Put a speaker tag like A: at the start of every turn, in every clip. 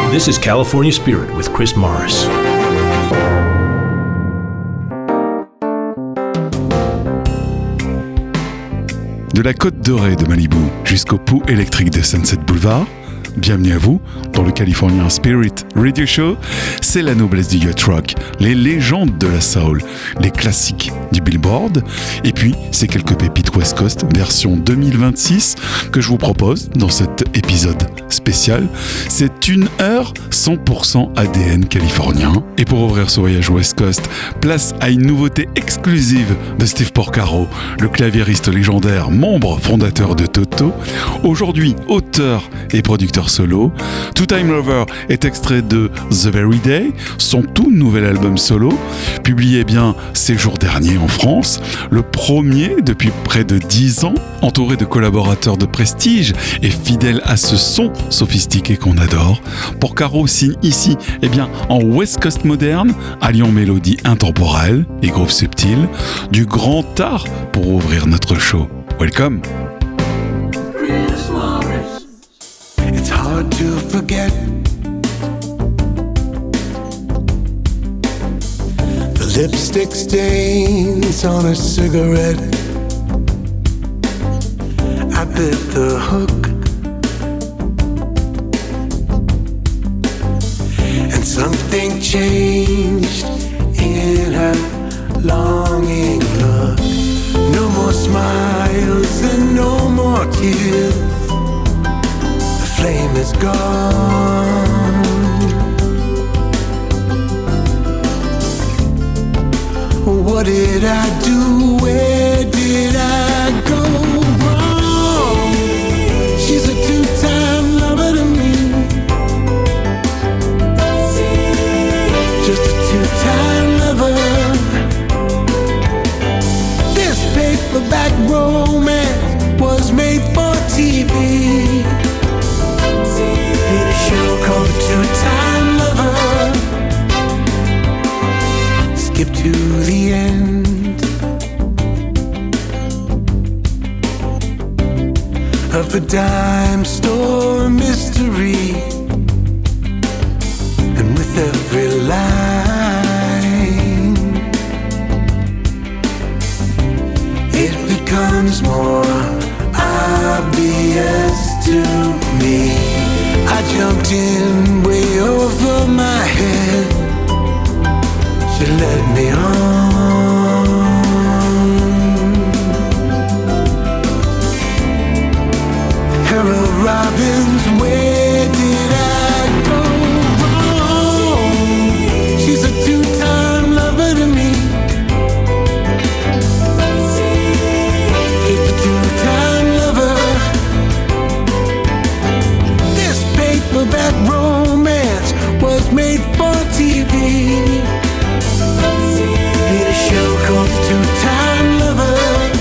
A: This is California Spirit with Chris Morris.
B: De la Côte Dorée de Malibu jusqu'au pouls électrique de Sunset Boulevard, bienvenue à vous dans le California Spirit Radio Show. C'est la noblesse du yacht rock, les légendes de la soul, les classiques du Billboard, et puis ces quelques pépites West Coast version 2026 que je vous propose dans cet épisode spécial. C'est une heure 100% ADN californien. Et pour ouvrir ce voyage West Coast, place à une nouveauté exclusive de Steve Porcaro, le claviériste légendaire, membre fondateur de Toto, aujourd'hui auteur et producteur solo. Two Time Lover est extrait de The Very Day, son tout nouvel album solo, publié ces jours derniers en France, le premier depuis près de 10 ans, entouré de collaborateurs de prestige et fidèle à ce son sophistiqué qu'on adore. Porcaro signe ici, en West Coast moderne, alliant mélodie intemporelle et groove subtil, du grand art pour ouvrir notre show. Welcome.
C: It's hard to forget the lipstick stains on a cigarette. I bit the hook, and something changed in her longing look. No more smiles and no more tears. The flame is gone. What did I do? Where did I go wrong? She's a two-time lover to me. Just a two-time lover. This paperback romance was made for TV. Did a show called Two-Time Lover. Skip to the end of the dime store mystery, and with every line it becomes more obvious to me. I jumped in way over my head. She led me on. Harold Robbins, where did I go wrong? She's a two-time lover to me. She's a two-time lover. This paperback romance was made for TV. Did a show called Two-Time Lover.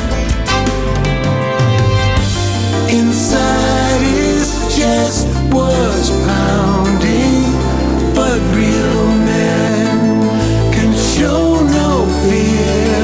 C: Inside his chest was pounding, but real men can show no fear.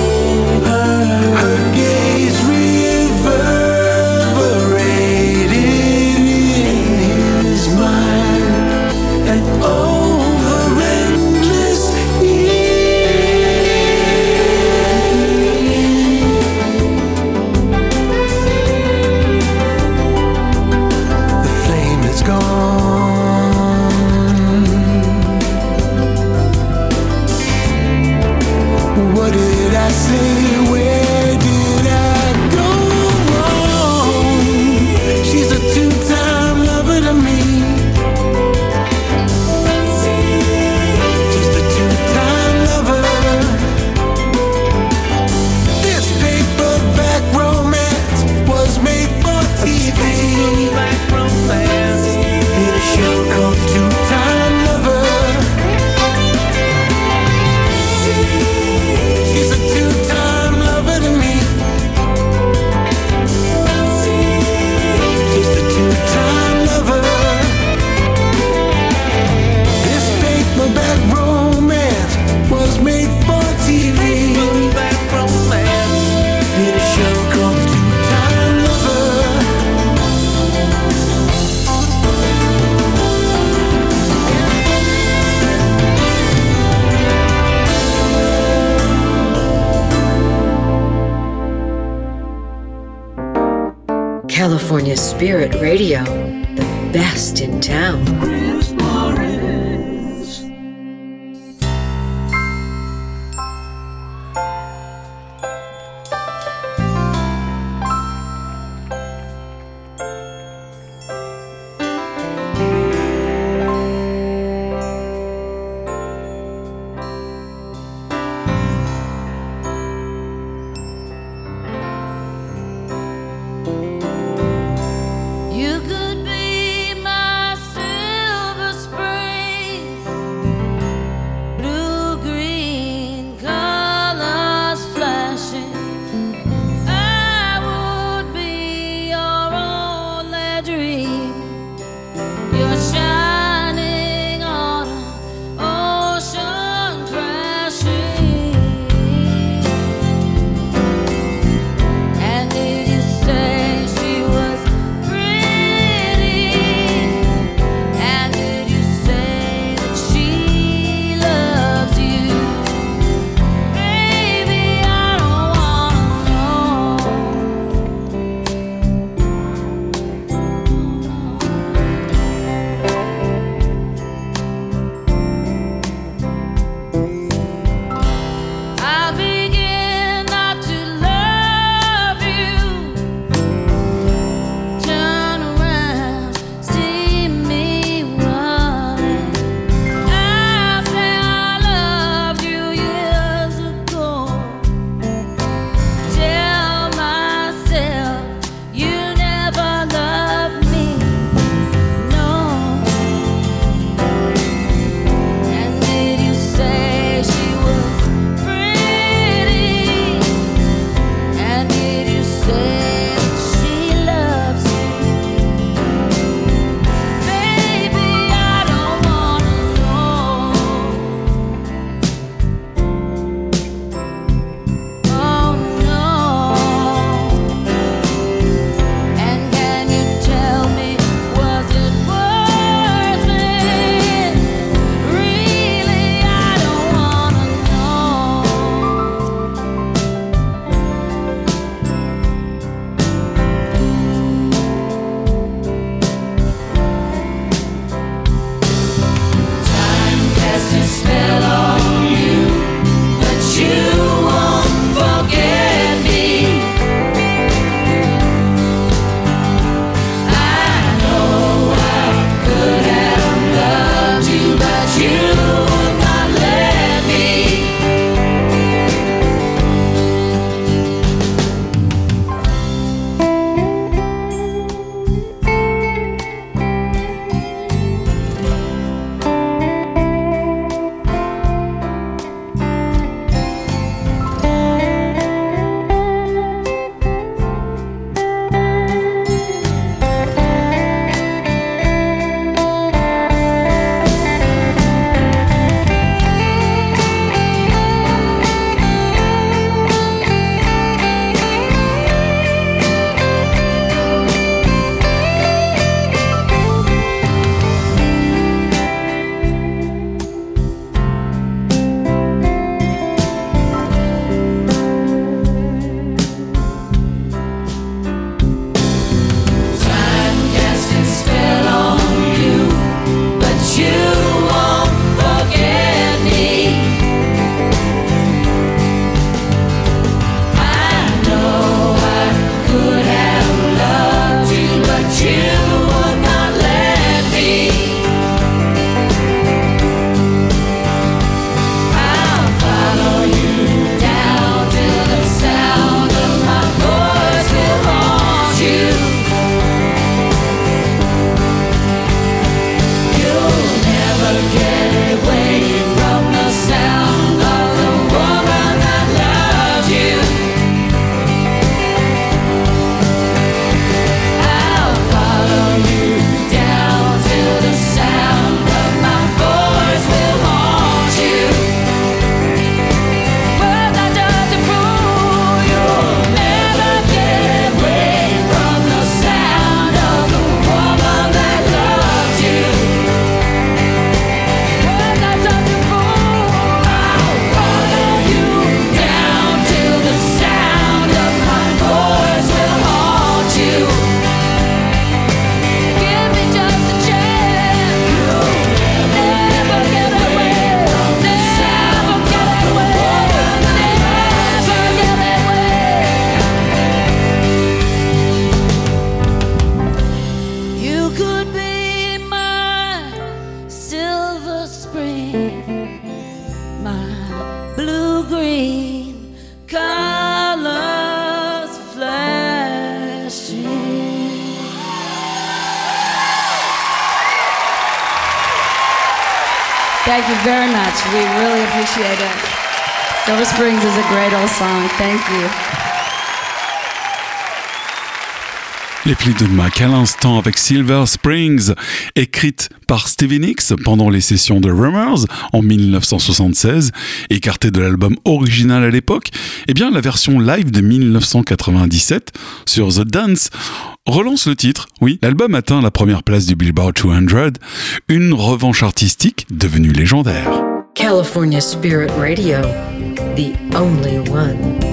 C: Her gaze reverberated in his mind, and over endless the flame is gone. What did I say? Where did I go wrong? She's a two-time lover to me. Just a two-time lover. This paperback romance was made for TV. Did a show called Two-Time Lover. She's a two-time lover to me. She's a two-time lover. This paperback romance was made for TV. Did a show called Two-Time Lover.
D: California Spirit Radio, the best in town.
C: Chris Morris.
E: You could be my silver Thank you very much. We really appreciate it. Silver Springs is a great old song. Thank you.
B: Les Fleetwood Mac à l'instant avec Silver Springs, écrite par Stevie Nicks pendant les sessions de Rumours en 1976, écartée de l'album original à l'époque. Eh bien, la version live de 1997 sur The Dance relance le titre. Oui, l'album atteint la première place du Billboard 200, une revanche artistique devenue légendaire.
D: California Spirit Radio, the only one.